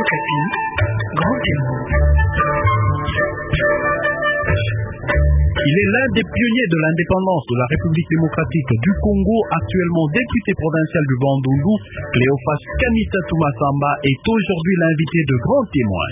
Okapi, grand témoin. Il est l'un des pionniers de l'indépendance de la République démocratique du Congo, actuellement député provincial du Bandundu. Cléophas Kanitatou Massamba est aujourd'hui l'invité de Grand Témoin.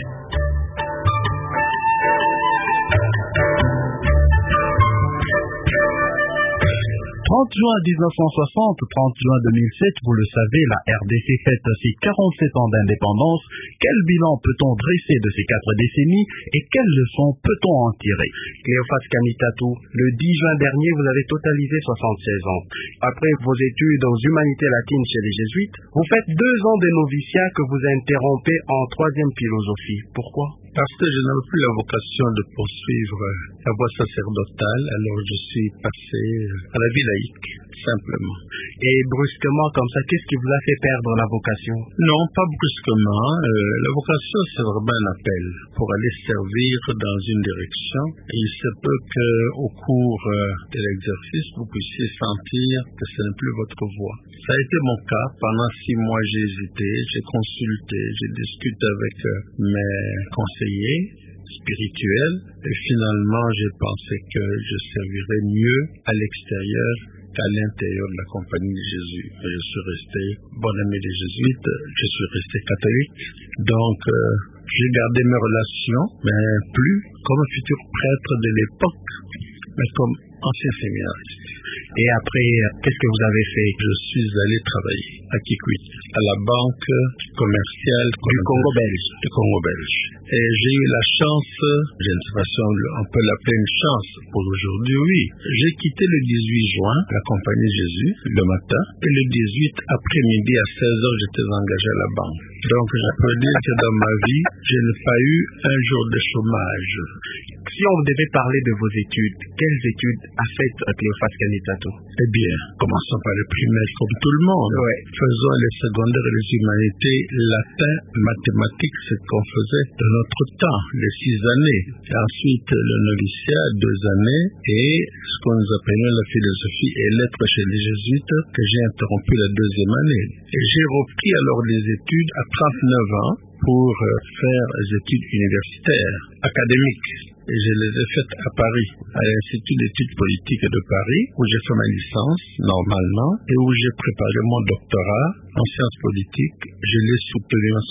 30 juin 1960, 30 juin 2007, vous le savez, la RDC fête ses 47 ans d'indépendance. Quel bilan peut-on dresser de ces 4 décennies et quelles leçons peut-on en tirer? Cléophas Kanitatou, le 10 juin dernier, vous avez totalisé 76 ans. Après vos études aux humanités latines chez les jésuites, vous faites 2 ans de noviciat que vous interrompez en 3e philosophie. Pourquoi? Parce que je n'avais plus la vocation de poursuivre la voie sacerdotale, alors je suis passé à la vie laïque, simplement. Et brusquement, comme ça, qu'est-ce qui vous a fait perdre la vocation? Non, pas brusquement. La vocation, c'est vraiment un appel pour aller servir dans une direction. Et il se peut qu'au cours de l'exercice, vous puissiez sentir que ce n'est plus votre voie. Ça a été mon cas. Pendant 6 mois, j'ai hésité, j'ai consulté, j'ai discuté avec mes conseillers spirituels. Et finalement, j'ai pensé que je servirais mieux à l'extérieur qu'à l'intérieur de la compagnie de Jésus. Je suis resté bon ami des jésuites, je suis resté catholique. Donc, j'ai gardé mes relations, mais plus comme futur prêtre de l'époque, mais comme ancien séminariste. Et après, qu'est-ce que vous avez fait? Je suis allé travailler à Kikwit, à la banque commerciale du Congo belge. Du Congo belge. Et j'ai eu la chance, je ne sais pas si on peut l'appeler une chance pour aujourd'hui, oui. J'ai quitté le 18 juin la compagnie Jésus le matin, et le 18 après-midi à 16h, j'étais engagé à la banque. Donc, je peux dire que dans ma vie, je n'ai pas eu un jour de chômage. Si on devait parler de vos études, quelles études a faites Cléophas Kanitatou? Eh bien, commençons par le primaire comme tout le monde. Ouais. Faisons les secondaires et les humanités, latin, mathématiques, c'est ce qu'on faisait de notre temps, les 6 années. Et ensuite, le noviciat, 2 années, et ce qu'on nous appelait la philosophie et lettres chez les jésuites, que j'ai interrompu la 2e année. Et j'ai repris alors les études à 39 ans pour faire les études universitaires, académiques. Et je les ai faites à Paris, à l'Institut d'études politiques de Paris, où j'ai fait ma licence, normalement, et où j'ai préparé mon doctorat en sciences politiques. Je l'ai soutenu en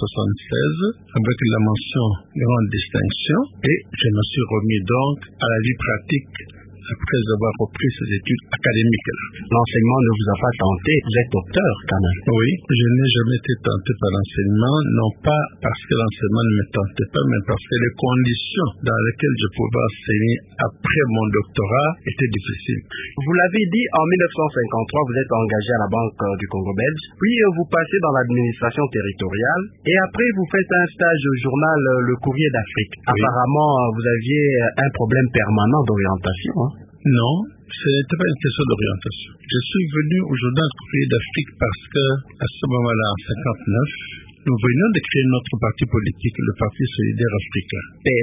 1976, avec la mention grande distinction, et je me suis remis donc à la vie pratique après avoir repris ces études académiques-là. L'enseignement ne vous a pas tenté, vous êtes docteur quand même. Oui, je n'ai jamais été tenté par l'enseignement, non pas parce que l'enseignement ne me tentait pas, mais parce que les conditions dans lesquelles je pouvais enseigner après mon doctorat étaient difficiles. Vous l'avez dit, en 1953, vous êtes engagé à la Banque du Congo belge, puis vous passez dans l'administration territoriale, et après vous faites un stage au journal Le Courrier d'Afrique. Oui. Apparemment, vous aviez un problème permanent d'orientation, hein? Non, ce n'était pas une question d'orientation. Je suis venu au journal Courrier d'Afrique parce que, à ce moment-là, en 1959, nous venions de créer notre parti politique, le Parti solidaire africain.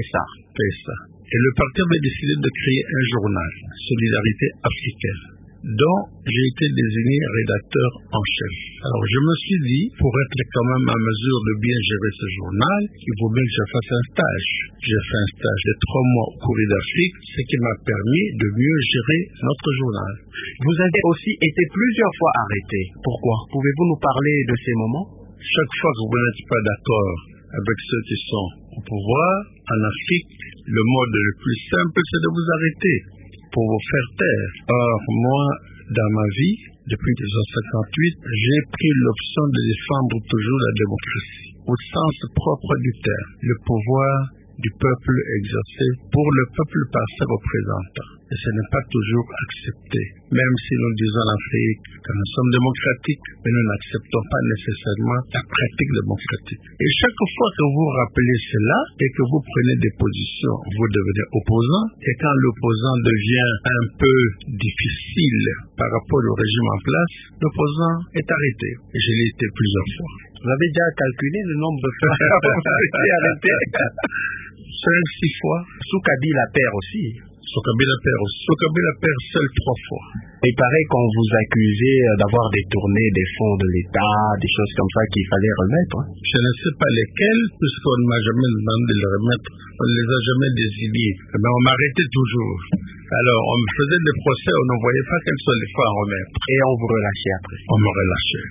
PSA. Et le parti avait décidé de créer un journal, Solidarité africaine, dont j'ai été désigné rédacteur en chef. Alors je me suis dit, pour être quand même en mesure de bien gérer ce journal, il vaut bien que je fasse un stage. J'ai fait un stage de 3 mois au Courrier d'Afrique, ce qui m'a permis de mieux gérer notre journal. Vous avez aussi été plusieurs fois arrêté. Pourquoi? Pouvez-vous nous parler de ces moments? Chaque fois que vous n'êtes pas d'accord avec ceux qui sont au pouvoir, en Afrique, le mode le plus simple, c'est de vous arrêter pour vous faire taire. Or, moi, dans ma vie, depuis 1958, j'ai pris l'option de défendre toujours la démocratie, au sens propre du terme, le pouvoir du peuple exercé pour le peuple par ses représentants. Et ce n'est pas toujours accepté. Même si nous disons en Afrique que nous sommes démocratiques, mais nous n'acceptons pas nécessairement la pratique démocratique. Et chaque fois que vous rappelez cela et que vous prenez des positions, vous devenez opposant. Et quand l'opposant devient un peu difficile par rapport au régime en place, l'opposant est arrêté. Et je l'ai été plusieurs fois. Vous avez déjà calculé le nombre de fois où vous avez été arrêté? 5-6 fois. Sous Kabila père aussi. Sokabila perd seul 3 fois. Il paraît qu'on vous accusait d'avoir détourné des fonds de l'État, des choses comme ça qu'il fallait remettre. Je ne sais pas lesquels, puisqu'on ne m'a jamais demandé de les remettre. On ne les a jamais désignés. Mais on m'arrêtait toujours. Alors, on me faisait des procès, on ne voyait pas quels sont les fois à remettre. Et on vous relâchait après. On me relâchait.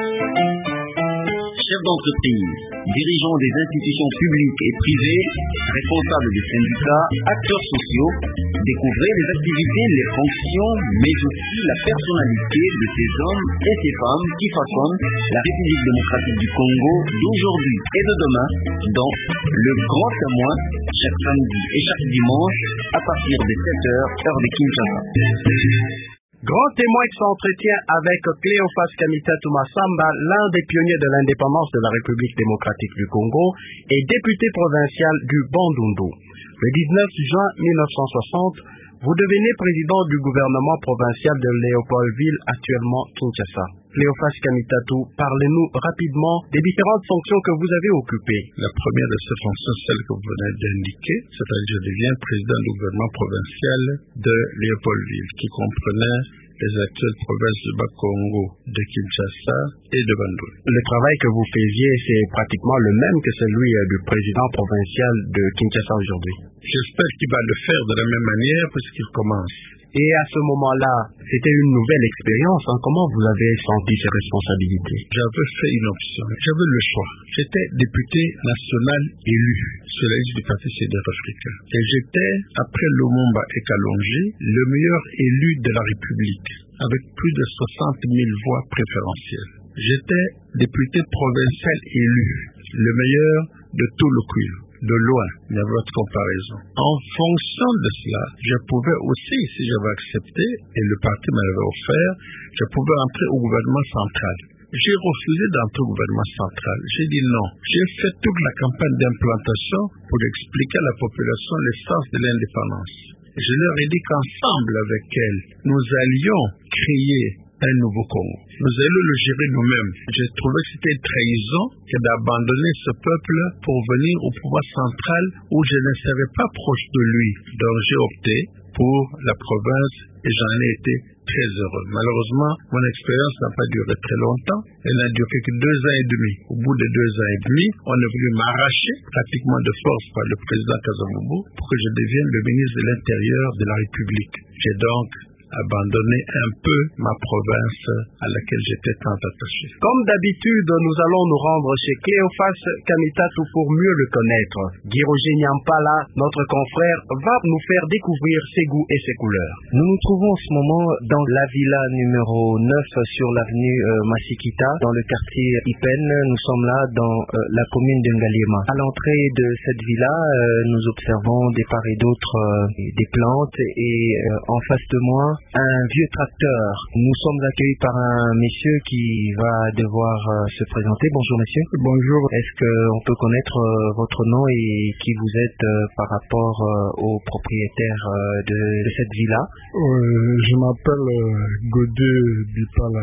Chefs d'entreprise, dirigeants des institutions publiques et privées, responsables des syndicats, acteurs sociaux, découvrez les activités, les fonctions, mais aussi la personnalité de ces hommes et ces femmes qui façonnent la République démocratique du Congo d'aujourd'hui et de demain dans Le Grand Témoin, chaque samedi et chaque dimanche à partir de 7h, heure de Kinshasa. Grand Témoin qui s'entretient avec Cléophas Kamitatu Masamba, l'un des pionniers de l'indépendance de la République démocratique du Congo et député provincial du Bandundu. Le 19 juin 1960, vous devenez président du gouvernement provincial de Léopoldville, actuellement Kinshasa. Cléophas Kamitatu, parlez-nous rapidement des différentes fonctions que vous avez occupées. La première de ces fonctions, celle que vous venez d'indiquer, c'est-à-dire que je deviens président du gouvernement provincial de Léopoldville, qui comprenait les actuelles provinces du Bas-Congo, de Kinshasa et de Bandundu. Le travail que vous faisiez, c'est pratiquement le même que celui du président provincial de Kinshasa aujourd'hui. J'espère qu'il va le faire de la même manière puisqu'il commence. Et à ce moment-là, c'était une nouvelle expérience. Comment vous avez senti ces responsabilités? J'avais fait une option. J'avais le choix. J'étais député national élu sur la liste du Parti citoyen africain. Et j'étais, après Lumumba et Kalonji, le meilleur élu de la République, avec plus de 60 000 voix préférentielles. J'étais député provincial élu, le meilleur de tout le Kwilu. De loin, il y avait votre comparaison. En fonction de cela, je pouvais aussi, si j'avais accepté, et le parti me l'avait offert, je pouvais entrer au gouvernement central. J'ai refusé d'entrer au gouvernement central. J'ai dit non. J'ai fait toute la campagne d'implantation pour expliquer à la population l'essence de l'indépendance. Je leur ai dit qu'ensemble avec elle, nous allions créer un nouveau Congo. Nous allons le gérer nous-mêmes. J'ai trouvé que c'était une trahison que d'abandonner ce peuple pour venir au pouvoir central où je ne serais pas proche de lui. Donc j'ai opté pour la province et j'en ai été très heureux. Malheureusement, mon expérience n'a pas duré très longtemps. Elle n'a duré que 2 ans et demi. Au bout de 2 ans et demi, on a voulu m'arracher pratiquement de force par le président Kasavubu pour que je devienne le ministre de l'Intérieur de la République. J'ai donc abandonner un peu ma province à laquelle j'étais tant attaché. Comme d'habitude, nous allons nous rendre chez Cléophas Kamitatu pour mieux le connaître. Guy Roger Nyampala, notre confrère, va nous faire découvrir ses goûts et ses couleurs. Nous nous trouvons en ce moment dans la villa numéro 9 sur l'avenue Masikita, dans le quartier Ipen. Nous sommes là dans la commune de Ngaliema. À l'entrée de cette villa, nous observons des part et d'autre des plantes et en face de moi, un vieux tracteur. Nous sommes accueillis par un monsieur qui va devoir se présenter. Bonjour monsieur. Bonjour. Est-ce qu'on peut connaître votre nom et qui vous êtes par rapport au propriétaire de cette villa? Je m'appelle Godé Bipala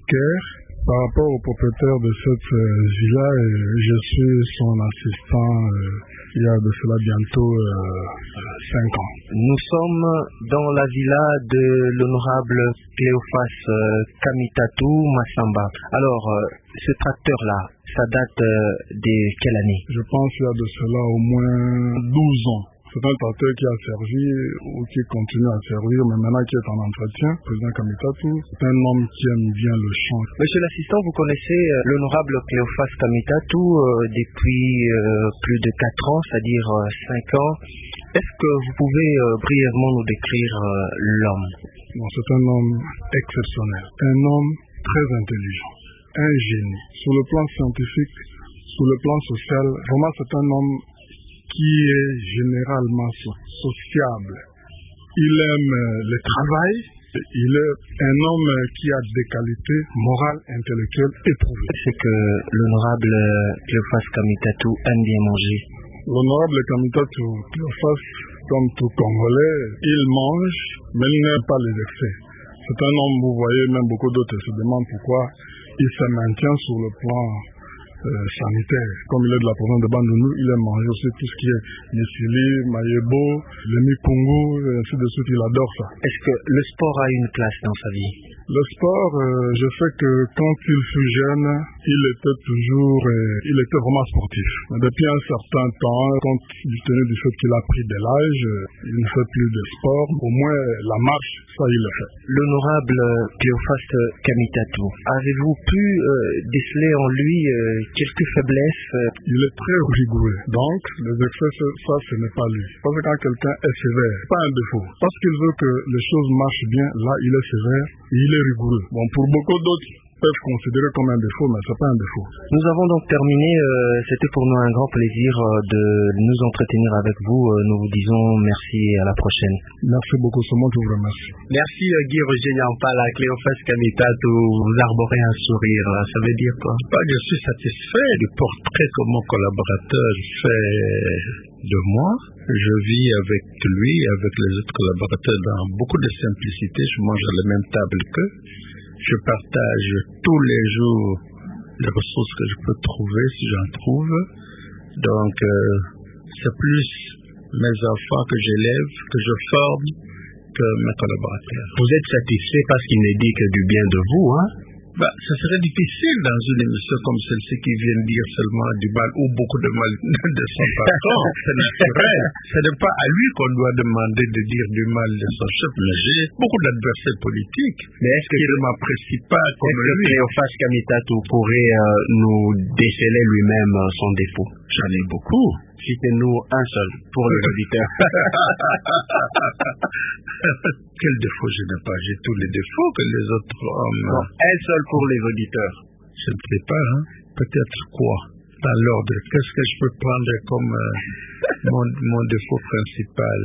Iker. Par rapport au propriétaire de cette villa, je suis son assistant il y a de cela bientôt 5 ans. Nous sommes dans la villa de l'honorable Cléophas Kamitatu Masamba. Alors, ce tracteur-là, ça date de quelle année? Je pense qu'il y a de cela au moins 12 ans. C'est un tracteur qui a servi ou qui continue à servir, mais maintenant qui est en entretien. Président Kamitatu, c'est un homme qui aime bien le champ. Monsieur l'assistant, vous connaissez l'honorable Cléophas Kamitatu depuis plus de 4 ans, c'est-à-dire 5 ans. Est-ce que vous pouvez brièvement nous décrire l'homme? Bon, c'est un homme exceptionnel, un homme très intelligent, un génie. Sur le plan scientifique, sur le plan social, vraiment c'est un homme qui est généralement sociable. Il aime le travail. Il est un homme qui a des qualités morales, intellectuelles éprouvées. C'est que l'honorable Cléophas Kamitatu aime bien manger. L'honorable Kamitatu Cléophas, comme tout Congolais, il mange, mais il n'aime pas les excès. C'est un homme, vous voyez, même beaucoup d'autres se demandent pourquoi il se maintient sur le plan sanitaire. Comme il est de la province de Bandundu, il aime manger aussi tout ce qui est Yesili, Mayebo, le Mikungu, et ainsi de suite, il adore ça. Est-ce que le sport a une place dans sa vie? Le sport, je sais que quand il fut jeune, il était vraiment sportif. Mais depuis un certain temps, compte tenu du fait qu'il a pris de l'âge, il ne fait plus de sport. Au moins, la marche, ça, il le fait. L'honorable Cléophas Kamitatou, avez-vous pu déceler en lui quelques faiblesses? Il est très rigoureux. Donc, les excès, ça, ce n'est pas lui. Parce que quand quelqu'un est sévère, c'est pas un défaut. Parce qu'il veut que les choses marchent bien, là, il est sévère et il est rigoureux. Bon, pour beaucoup d'autres, peuvent considérer comme un défaut, mais ce n'est pas un défaut. Nous avons donc terminé. C'était pour nous un grand plaisir de nous entretenir avec vous. Nous vous disons merci et à la prochaine. Merci beaucoup, c'est moi qui vous remercie. Merci Guy Roger Nyampala, Cléophas Kamitatou, vous arborez un sourire. Ça veut dire quoi? Je suis satisfait du portrait que mon collaborateur fait de moi. Je vis avec lui, avec les autres collaborateurs dans beaucoup de simplicité. Je mange à la même table qu'eux. Je partage tous les jours les ressources que je peux trouver, si j'en trouve. Donc, c'est plus mes enfants que j'élève, que je forme, que mes collaborateurs. Vous êtes satisfait parce qu'il n'est dit que du bien de vous, hein? Ce serait difficile dans une émission comme celle-ci qui vient dire seulement du mal ou beaucoup de mal de son patron. C'est naturel. Ce n'est pas à lui qu'on doit demander de dire du mal de son chef, mais j'ai beaucoup d'adversaires politiques. Mais est-ce que ne m'apprécie pas comme lui? Cléophas Kamitatou pourrait nous déceler lui-même son défaut? J'en ai beaucoup. Citez-nous un seul pour les auditeurs. Quel défaut je n'ai pas? J'ai tous les défauts que les autres hommes. Non, un seul pour les auditeurs. Je ne sais pas, hein? Peut-être quoi? Dans l'ordre. Qu'est-ce que je peux prendre comme mon défaut principal?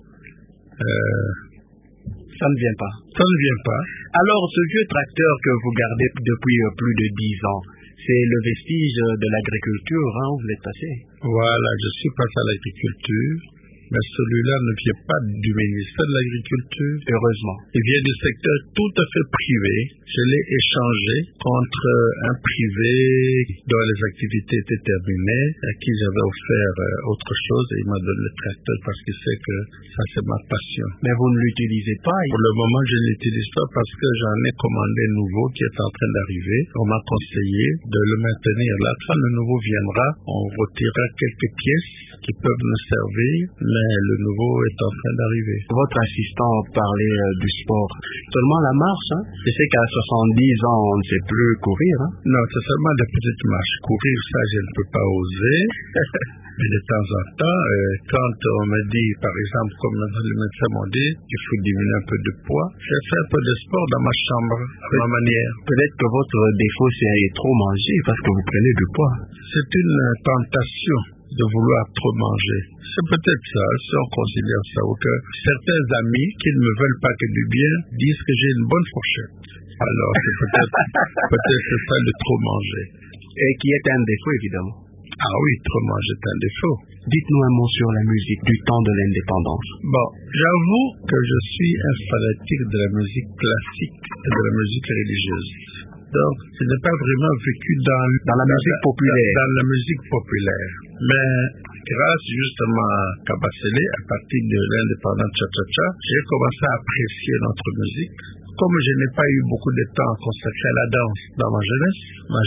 Ça ne vient pas. Ça ne vient pas. Alors, ce vieux tracteur que vous gardez depuis plus de 10 ans, c'est le vestige de l'agriculture, hein, où vous êtes passé? Voilà, je suis passé à l'agriculture, mais celui-là ne vient pas du ministère de l'Agriculture. Heureusement. Il vient du secteur tout à fait privé. Je l'ai échangé contre un privé dont les activités étaient terminées, à qui j'avais offert autre chose, et il m'a donné le tracteur parce qu'il sait que ça c'est ma passion. Mais vous ne l'utilisez pas? Pour le moment, je ne l'utilise pas parce que j'en ai commandé un nouveau qui est en train d'arriver. On m'a conseillé de le maintenir là. Quand le nouveau viendra, on retirera quelques pièces qui peuvent nous servir, mais le nouveau est en train d'arriver. Votre assistant parlait du sport. Seulement la marche, hein? Je sais qu'à 70 ans, on ne sait plus courir, hein? Non, c'est seulement des petites marches. Courir, ça, je ne peux pas oser. Mais de temps en temps, quand on me dit, par exemple, comme les médecins m'ont dit, qu'il faut diminuer un peu de poids, je fais un peu de sport dans ma chambre, à ma manière. Peut-être que votre défaut, c'est trop manger parce que vous prenez du poids. C'est une tentation de vouloir trop manger. C'est peut-être ça, si on considère ça, ou que certains amis qui ne me veulent pas que du bien disent que j'ai une bonne fourchette. Alors, c'est peut-être ça de trop manger. Et qui est un défaut, évidemment. Ah oui, trop manger est un défaut. Dites-nous un mot sur la musique du temps de l'indépendance. Bon, j'avoue que je suis un fanatique de la musique classique et de la musique religieuse. Donc, je n'ai pas vraiment vécu dans la musique populaire. Dans la musique populaire. Mais grâce justement à Kabasele, à partir de l'indépendance Cha-Cha-Cha, j'ai commencé à apprécier notre musique. Comme je n'ai pas eu beaucoup de temps consacré à la danse dans ma jeunesse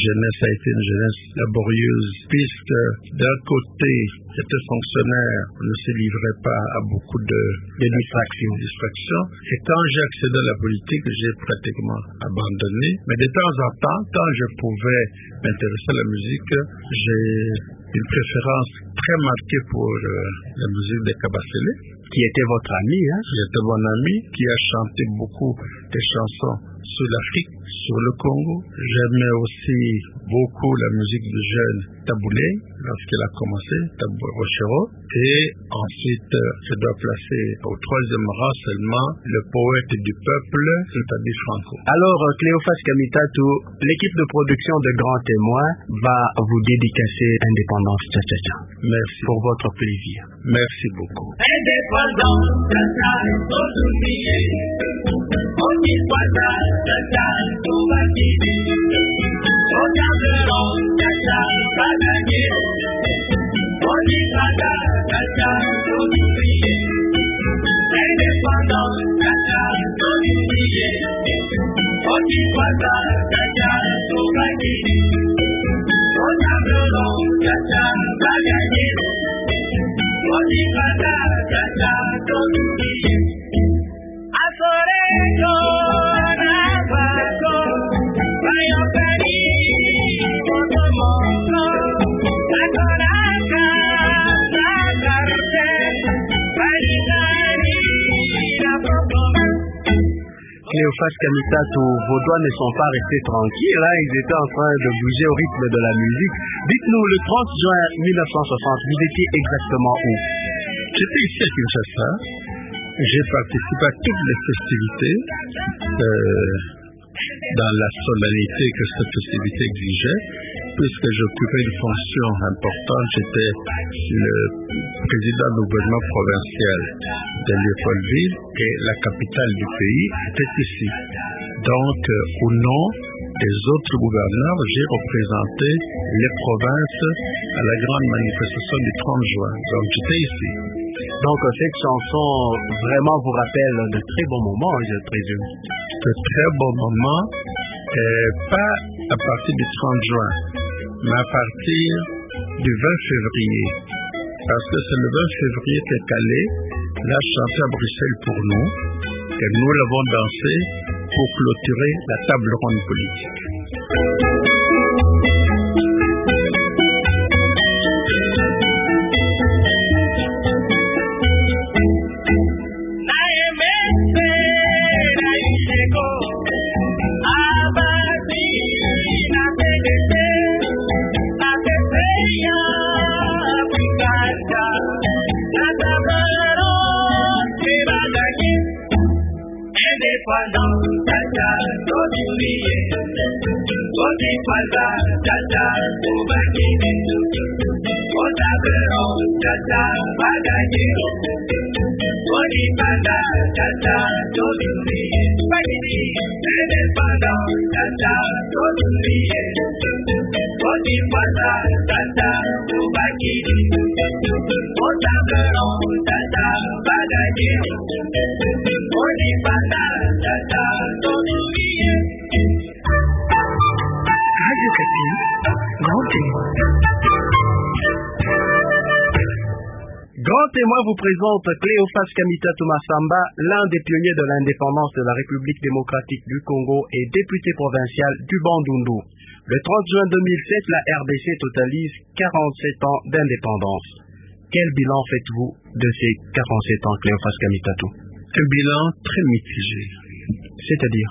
a été une jeunesse laborieuse, puisque d'un côté, j'étais fonctionnaire, on ne se livrait pas à beaucoup de distractions. Et quand j'ai accédé à la politique, j'ai pratiquement abandonné. Mais de temps en temps, quand je pouvais m'intéresser à la musique, j'ai une préférence très marquée pour la musique de Kabasele, qui était votre ami, hein? Qui était mon ami, qui a chanté beaucoup de chansons sur l'Afrique, sur le Congo. J'aimais aussi beaucoup la musique du jeune Taboulé, lorsqu'il a commencé, Tabou Rochero. Et ensuite, je dois placer au troisième rang seulement le poète du peuple, c'est-à-dire Franco. Alors, Cléophas Kamitatou, l'équipe de production de Grands Témoins va vous dédicacer Indépendance Cha-Cha-Cha. Merci. Pour votre plaisir. Merci beaucoup. Indépendance Cha-Cha, faut oublier. On n'y voit pas Cha-Cha, tout va finir. Regarderons Cha-Cha. Cléophas Kamitatou, vos doigts ne sont pas restés tranquilles, là, ils étaient en train de bouger au rythme de la musique. Dites-nous, le 30 juin 1960, vous étiez exactement où? J'étais ici à Kinshasa. J'ai participé à toutes les festivités dans la solennité que cette festivité exigeait, puisque j'occupais une fonction importante. J'étais le président du gouvernement provincial de Léopoldville et la capitale du pays était ici. Donc, au nom des autres gouverneurs, j'ai représenté les provinces à la grande manifestation du 30 juin. Donc, j'étais ici. Donc, cette chanson vraiment vous rappelle de très bons moments, je présume. De très bons moments, pas à partir du 30 juin, mais à partir du 20 février. Parce que c'est le 20 février que Calais l'a chanté à Bruxelles pour nous, et nous l'avons dansé pour clôturer la table ronde politique. Grand témoin vous présente Cléophas Kamitatou Massamba, l'un des pionniers de l'indépendance de la République démocratique du Congo et député provincial du Bandundu. Le 30 juin 2007, la RDC totalise 47 ans d'indépendance. Quel bilan faites-vous de ces 47 ans, Cléophas Kamitatou? Un bilan très mitigé. C'est-à-dire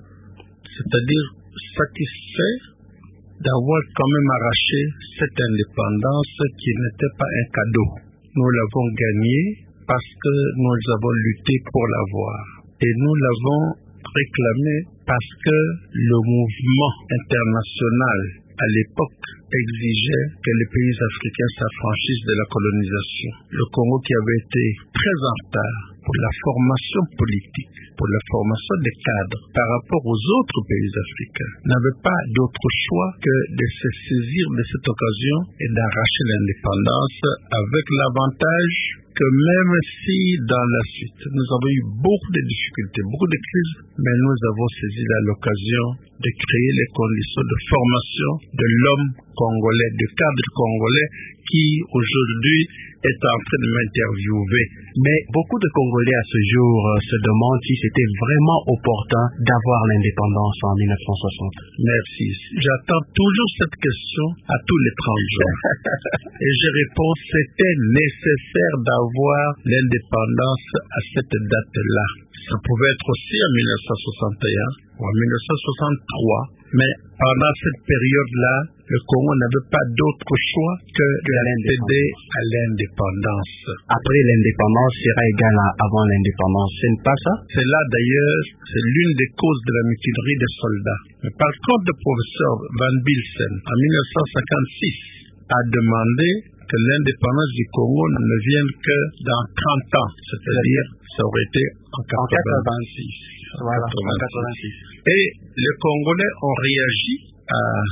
satisfait d'avoir quand même arraché cette indépendance qui n'était pas un cadeau. Nous l'avons gagnée parce que nous avons lutté pour l'avoir. Et nous l'avons réclamée parce que le mouvement international à l'époque exigeait que les pays africains s'affranchissent de la colonisation. Le Congo, qui avait été très en retard pour la formation politique, pour la formation des cadres par rapport aux autres pays africains, n'avait pas d'autre choix que de se saisir de cette occasion et d'arracher l'indépendance, avec l'avantage que même si dans la suite nous avons eu beaucoup de difficultés, beaucoup de crises, mais nous avons saisi l'occasion de créer les conditions de formation de l'homme congolais, du cadre congolais qui aujourd'hui est en train de m'interviewer. Mais beaucoup de Congolais à ce jour se demandent si c'était vraiment opportun d'avoir l'indépendance en 1960. Merci. J'attends toujours cette question à tous les 30 jours. Et je réponds, c'était nécessaire d'avoir l'indépendance à cette date-là. Ça pouvait être aussi en 1961 ou en 1963, mais pendant cette période-là, le Congo n'avait pas d'autre choix que d'accéder à l'indépendance. Après l'indépendance sera égale à avant l'indépendance, ce n'est pas ça? C'est là d'ailleurs, c'est l'une des causes de la mutinerie des soldats. Mais par contre, le professeur Van Bilsen, en 1956, a demandé que l'indépendance du Congo ne vienne que dans 30 ans, c'est-à-dire ça aurait été en 86. Voilà, en 86. Et les Congolais ont réagi à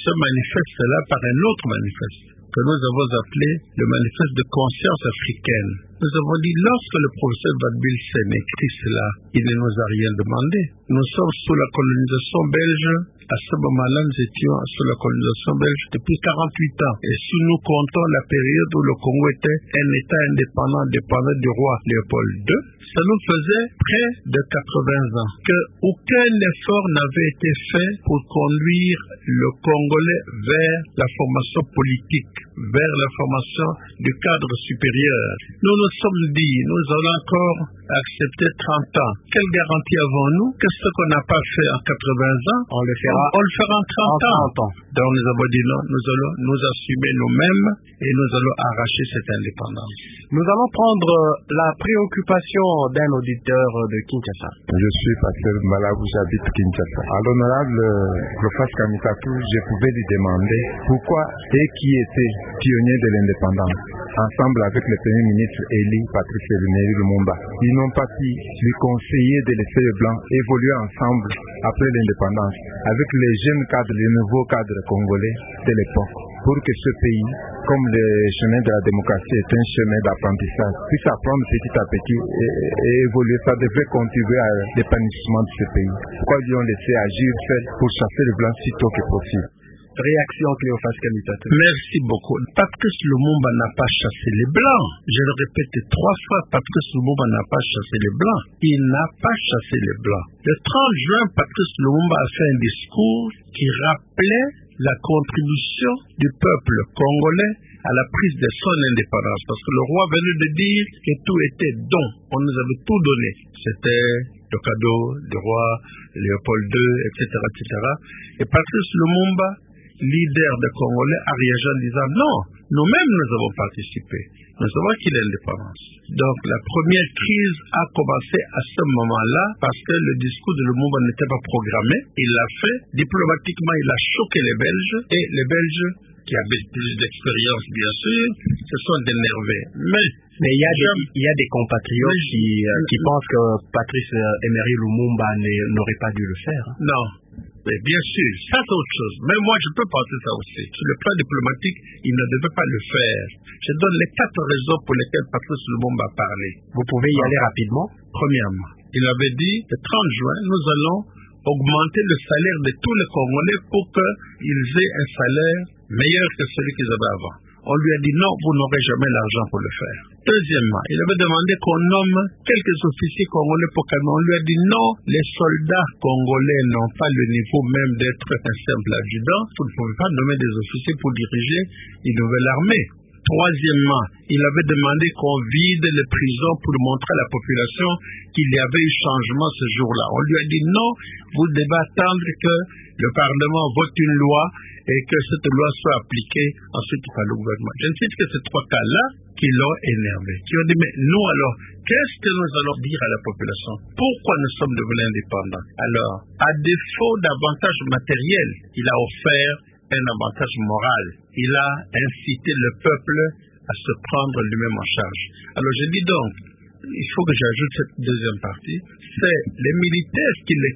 ce manifeste-là par un autre manifeste que nous avons appelé le manifeste de conscience africaine. Nous avons dit, lorsque le professeur Van Bilsen écrit cela, il ne nous a rien demandé. Nous sommes sous la colonisation belge. À ce moment-là, nous étions sous la colonisation belge depuis 48 ans. Et si nous comptons la période où le Congo était un État indépendant, dépendant du roi Léopold II, ça nous faisait près de 80 ans qu'aucun effort n'avait été fait pour conduire le Congolais vers la formation politique, vers la formation du cadre supérieur. Nous nous sommes dit, nous allons encore accepter 30 ans. Quelle garantie avons-nous que ce qu'on n'a pas fait en 80 ans, on le fera en 30 ans. Donc nous avons dit non, nous allons nous assumer nous-mêmes et nous allons arracher cette indépendance. Nous allons prendre la préoccupation d'un auditeur de Kinshasa. Je suis Pasteur Malabou, j'habite Kinshasa. À l'honorable Cleophas Kamitatou, je pouvais lui demander pourquoi et qui était pionnier de l'indépendance, ensemble avec le Premier ministre Eli Patrice Emery Lumumba. Ils n'ont pas pu lui conseiller de laisser les Blancs évoluer ensemble après l'indépendance, avec les jeunes cadres, les nouveaux cadres congolais de l'époque, pour que ce pays, comme le chemin de la démocratie est un chemin d'apprentissage, puisse apprendre petit à petit et évoluer. Ça devrait contribuer à l'épanouissement de ce pays. Pourquoi lui ont laissé agir seul pour chasser les Blancs si tôt que possible? Réaction Cléophas Kamitatou. Merci beaucoup. Patrice Lumumba n'a pas chassé les Blancs. Je le répète 3 fois, Patrice Lumumba n'a pas chassé les Blancs. Il n'a pas chassé les Blancs. Le 30 juin, Patrice Lumumba a fait un discours qui rappelait la contribution du peuple congolais à la prise de son indépendance. Parce que le roi venait de dire que tout était don. On nous avait tout donné. C'était le cadeau du roi Léopold II, etc., etc. Et Patrice Lumumba, leader des Congolais, a réagi en disant non, nous-mêmes nous avons participé. Nous avons acquis l'indépendance. Donc la première crise a commencé à ce moment-là parce que le discours de Lumumba n'était pas programmé. Il l'a fait. Diplomatiquement, il a choqué les Belges. Et les Belges, qui avaient plus d'expérience bien sûr, se sont énervés. Mais il y a des compatriotes qui pensent que Patrice Emery Lumumba n'aurait pas dû le faire. Non. Mais bien sûr, ça c'est autre chose. Mais moi je peux penser ça aussi. Sur le plan diplomatique, il ne devait pas le faire. Je donne les 4 raisons pour lesquelles Patrice Lumumba a parlé. Vous pouvez y aller rapidement. Premièrement, il avait dit, le 30 juin, nous allons augmenter le salaire de tous les Congolais pour qu'ils aient un salaire meilleur que celui qu'ils avaient avant. On lui a dit non, vous n'aurez jamais l'argent pour le faire. Deuxièmement, il avait demandé qu'on nomme quelques officiers congolais pour calmer. On lui a dit non, les soldats congolais n'ont pas le niveau même d'être un simple adjudant. Vous ne pouvez pas nommer des officiers pour diriger une nouvelle armée. Troisièmement, il avait demandé qu'on vide les prisons pour montrer à la population qu'il y avait eu changement ce jour-là. On lui a dit non, vous devez attendre que le Parlement vote une loi et que cette loi soit appliquée ensuite par le gouvernement. Je ne sais que ces 3 cas-là qui l'ont énervé, qui ont dit mais nous alors, qu'est-ce que nous allons dire à la population? Pourquoi nous sommes devenus indépendants? Alors, à défaut d'avantages matériels, il a offert un avantage moral. Il a incité le peuple à se prendre lui-même en charge. Alors je dis donc, il faut que j'ajoute cette deuxième partie, c'est les militaires qui le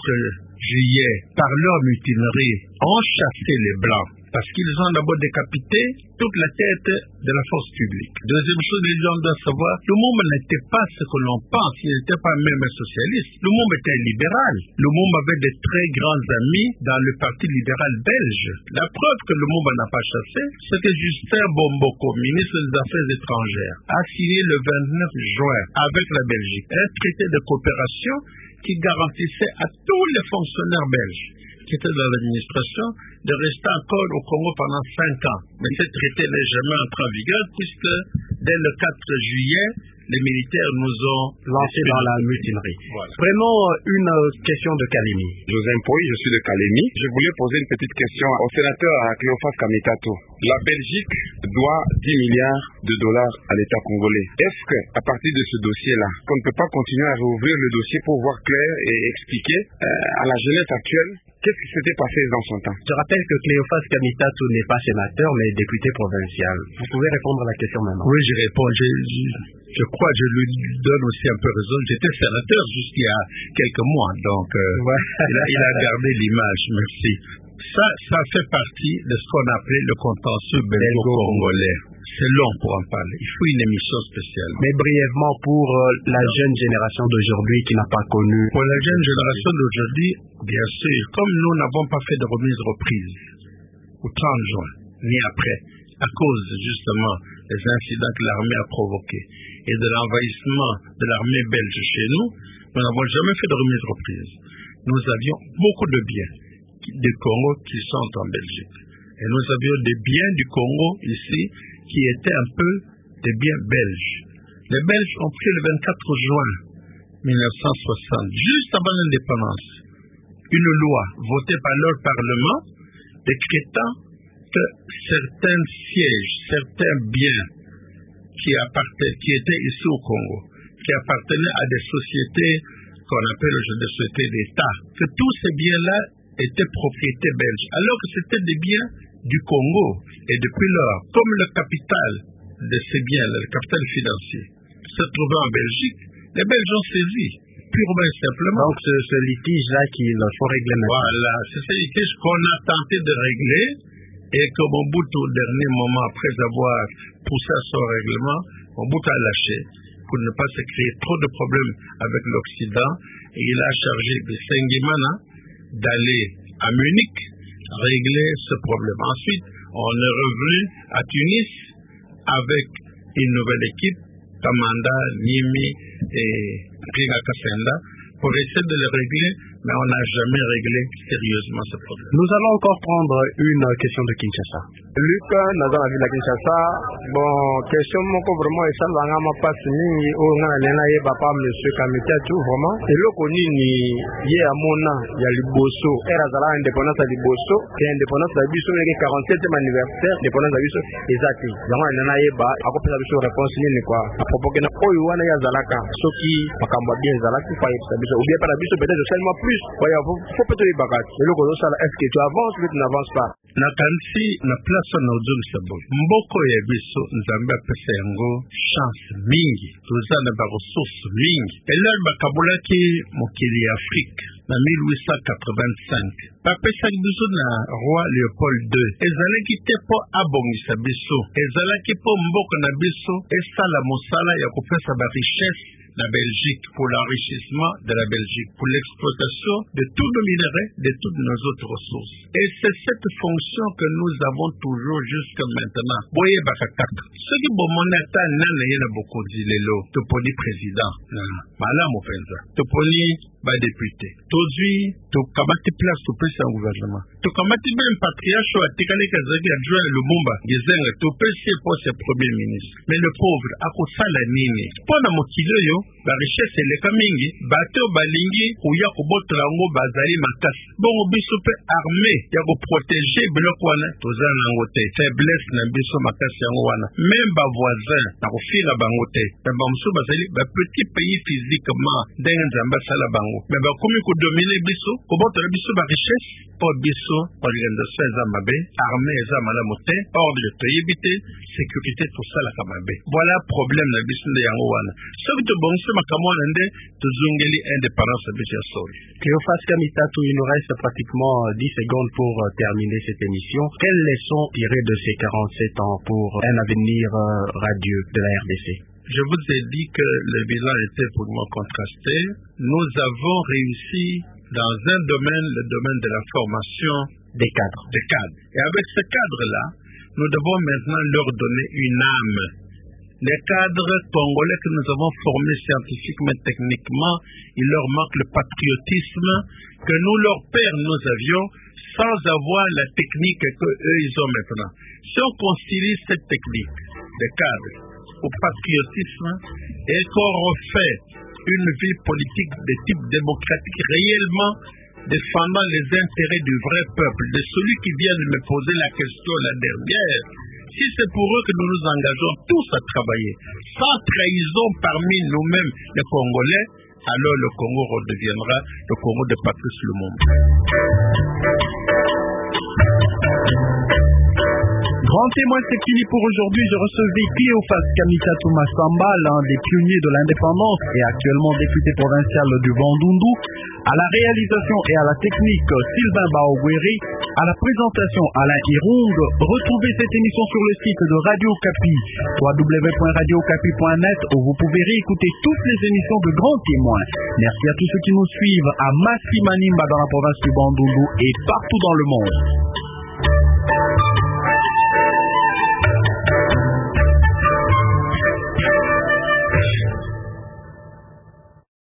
4 juillet, par leur mutinerie, ont chassé les Blancs. Parce qu'ils ont d'abord décapité toute la tête de la force publique. Deuxième chose, les gens doivent savoir, Lumumba n'était pas ce que l'on pense, il n'était pas même un socialiste. Lumumba était un libéral. Lumumba avait de très grands amis dans le parti libéral belge. La preuve que Lumumba n'a pas chassé, c'est que Justin Bomboko, ministre des Affaires étrangères, a signé le 29 juin avec la Belgique un traité de coopération qui garantissait à tous les fonctionnaires belges qui étaient dans l'administration de rester encore au Congo pendant 5 ans. Mais ce traité n'est jamais entré en vigueur puisque dès le 4 juillet, les militaires nous ont lancé dans la mutinerie. Voilà. Prenons une question de Kalemi. José Mpoy, je suis de Kalemi. Je voulais poser une petite question au sénateur Cleophas Kamitatou. La Belgique doit 10 milliards de dollars à l'État congolais. Est-ce que, à partir de ce dossier-là, qu'on ne peut pas continuer à rouvrir le dossier pour voir clair et expliquer à la jeunesse actuelle qu'est-ce qui s'était passé dans son temps? Je rappelle que Cleophas Kamitatou n'est pas sénateur, mais député provincial. Vous pouvez répondre à la question maintenant. Oui, je réponds. Je crois que je lui donne aussi un peu raison. J'étais sénateur jusqu'il y a quelques mois, donc il a gardé l'image. Merci. Ça fait partie de ce qu'on appelait le contentieux belgo-congolais. C'est long pour en parler. Il faut une émission spéciale. Mais brièvement, pour la jeune génération d'aujourd'hui qui n'a pas connu... Pour la jeune génération d'aujourd'hui, bien sûr, comme nous n'avons pas fait de reprise au 30 juin, ni après, à cause justement des incidents que l'armée a provoqués et de l'envahissement de l'armée belge chez nous, nous n'avons jamais fait de reprise. Nous avions beaucoup de biens du Congo qui sont en Belgique. Et nous avions des biens du Congo ici qui étaient un peu des biens belges. Les Belges ont pris le 24 juin 1960, juste avant l'indépendance, une loi votée par leur Parlement décrétant que certains sièges, certains biens qui étaient ici au Congo, qui appartenaient à des sociétés qu'on appelle des sociétés d'État, que tous ces biens-là étaient propriété belge, alors que c'était des biens du Congo. Et depuis lors, comme le capital de ces biens, le capital financier, se trouvait en Belgique, les Belges ont saisi, purement et simplement. Donc ce litige-là qu'il faut régler maintenant. Voilà, c'est ce litige qu'on a tenté de régler, et que Mobutu, au dernier moment, après avoir poussé à son règlement, Mobutu a lâché, pour ne pas se créer trop de problèmes avec l'Occident, et il a chargé Bissengimana d'aller à Munich régler ce problème. Ensuite, on est revenu à Tunis avec une nouvelle équipe, Kamanda, Nimi et Riga Kassenda, pour essayer de le régler, mais on n'a jamais réglé sérieusement ce problème. Nous allons encore prendre une question de Kinshasa. Luc, dans la ville de Kinshasa, bon, question moko vraiment et ça langa ma passe mingi o nga lena ye papa monsieur Kamita tu vraiment et le koni ni ye amona ya liboso era zala indépendance ya liboso et indépendance ya biso le 47e anniversaire indépendance ya biso exact langa lena ye ba akopesa biso réponse ni quoi à propos que na oyo wana ya zalaka soki makamba bien zalaki fa yebisa biso ou bien para biso peut-être seulement plus voyez faut peut-être les bagages et le ko ça est-ce que tu avances ou tu n'avances pas na kanisi na place na ozongisa boye mboko ya biso nzambe apesa yango chance mingi toza na baresource mingi eloko bakabulaki mokili ya afrique na 1885 bapesaki biso na roi Léopold II ezalaki te mpo abongisa biso ezalaki mpo mboko na biso esala mosala ya kopesa barichesse la Belgique, pour l'enrichissement de la Belgique, pour l'exploitation de tous nos minerais, de toutes nos autres ressources. Et c'est cette fonction que nous avons toujours jusqu'à maintenant. Boye bakataka. Ce qui bomonata nana yena beaucoup dilelo, toponi président. Malam openza. Toponi ba député. Tozui, tokamati place topesa un gouvernement. Tokamati même patriarche atikali kazaki adjoint Lumumba, Gizenga, topesi poste premier ministre. Mais le pauvre, akosala nini? Pona mokilo yo, la richesse eleka mingi bato balingi kuya kobotola yango bazali makasi bongo biso pe armée ya koprotéger biloko wana toza nango te faiblesse na biso makasi yango wana même bavoisin na kofila bango te me bamosusu bazali bapetit pays physiquement ndenge nzambe asala bango me bakomi kodomine biso kobotola biso barichesse mpo biso organisation eza mabe armée eza malamu te ordre toyebi te sécurité tosalaka mabe voilà problème na biso nde yango wana soki tobongisi makambo wana nde tozongeli indépendance ya biso ya solo. Cléophas Kamitatou, il nous reste pratiquement 10 secondes pour terminer cette émission. Quelles leçons tirer de ces 47 ans pour un avenir radieux de la RDC? Je vous ai dit que le bilan était pour moi contrasté. Nous avons réussi dans un domaine, le domaine de la formation des cadres. Et avec ce cadre-là, nous devons maintenant leur donner une âme. Les cadres congolais que nous avons formés scientifiquement, techniquement, il leur manque le patriotisme que nous, leurs pères, nous avions sans avoir la technique qu'eux, ils ont maintenant. Si on concilie cette technique des cadres au patriotisme et qu'on refait une vie politique de type démocratique réellement défendant les intérêts du vrai peuple, de celui qui vient de me poser la question la dernière, si c'est pour eux que nous nous engageons tous à travailler, sans trahison parmi nous-mêmes les Congolais, alors le Congo redeviendra le Congo de Patrice Lumumba. Grand témoin, c'est fini pour aujourd'hui. Je recevais Cléophas Kamitatou Massamba, l'un des pionniers de l'indépendance et actuellement député provincial du Bandundu. À la réalisation et à la technique, Sylvain Baogweri. À la présentation, Alain Hirung. Retrouvez cette émission sur le site de Radio Kapi, www.radiokapi.net, où vous pouvez réécouter toutes les émissions de Grands Témoins. Merci à tous ceux qui nous suivent à Massi Manimba dans la province du Bandundu et partout dans le monde.